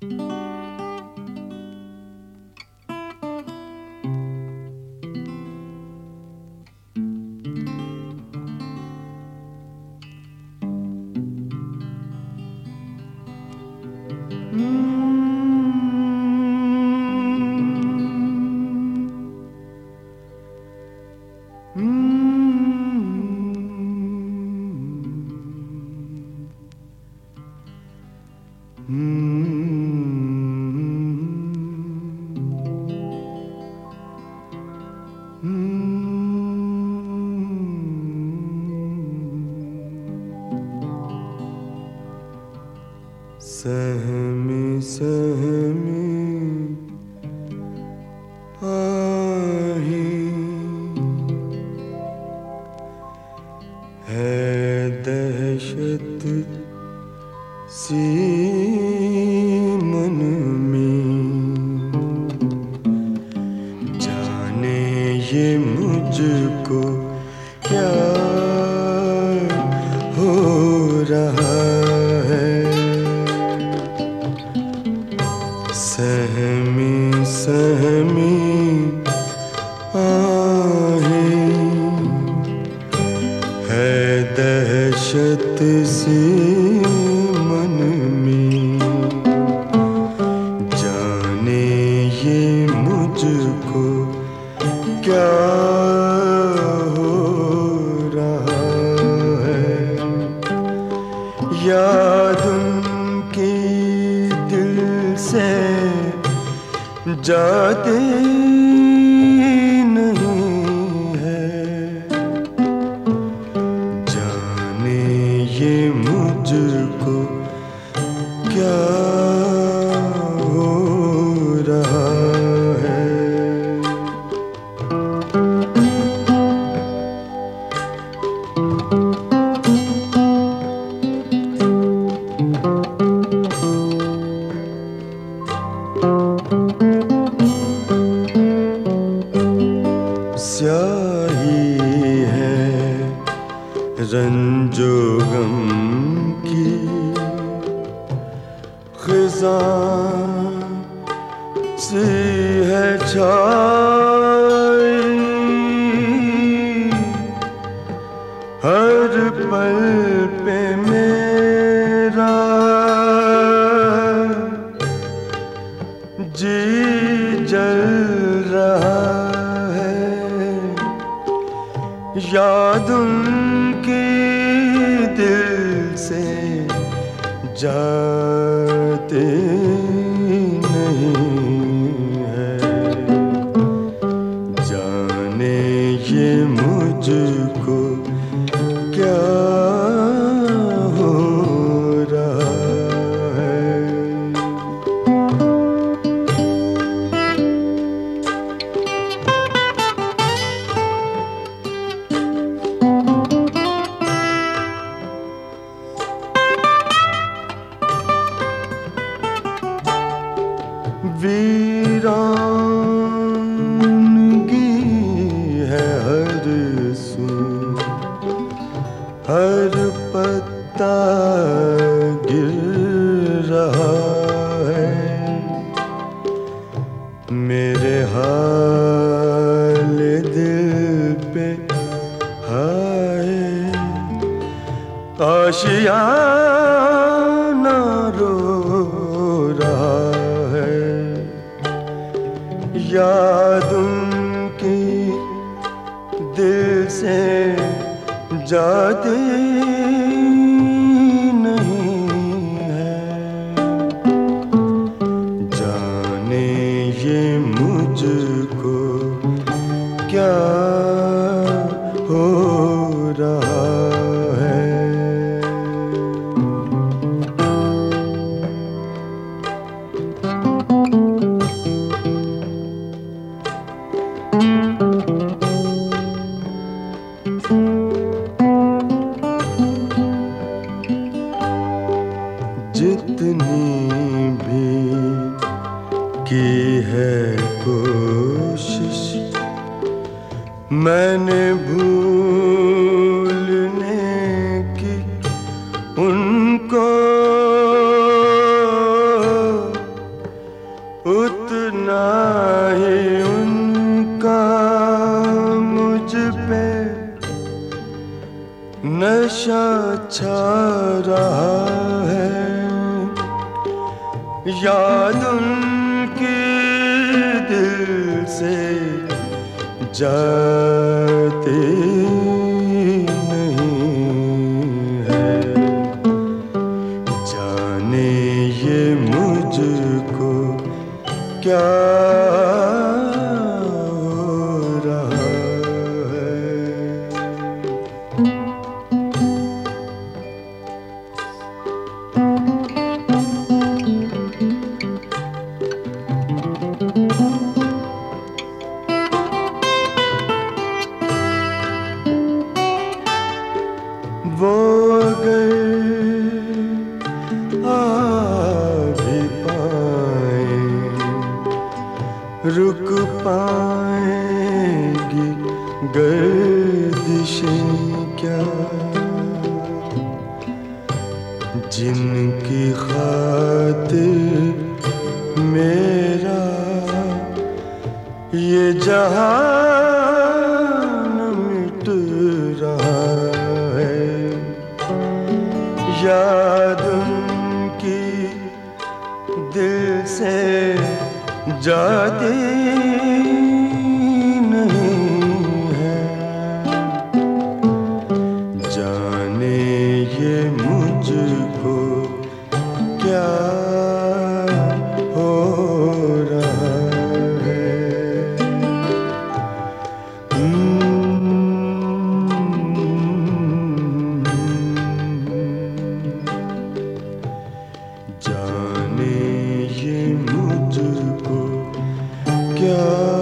सहमी सहमी आही है दहशत सी मन में, जाने ये मुझको क्या हो रहा है। सहमी सहमी आहें है दहशत सी मन में, जाने ये मुझको क्या हो रहा है। याद उनकी दिल से जाती नहीं है, जाने ये मुझको क्या हो रहा है। स्याही है रंजो गम की, खिज़ां सी है छाई, हर पल पे मेरा जी जल रहा है। याद उनकी दिल से जाते नहीं है, जाने ये मुझको क्या हो रहा है। वीरानगी है हर सू, हर पत्ता गिर रहा है। मेरे हाल दिल पे हाय आशियाना रो रहा है। याद उनकी दिल से जाती नहीं है, जाने ये मुझको क्या हो रहा है। जितनी भी की है कोशिश मैंने भूलने की उनको, नशा छा रहा है, याद उनकी दिल से जाती नहीं है। जाने ये मुझको क्या हो रहा है। वो अगर आ भी पाए, रुक पाएंगी गर्दिशें क्या, जिनकी खातिर मेरा ये जहान मिट रहा है। याद उनकी दिल से जाती नहीं है। जाने ये मुझको क्या हो रहा है। जाने ये मुझको क्या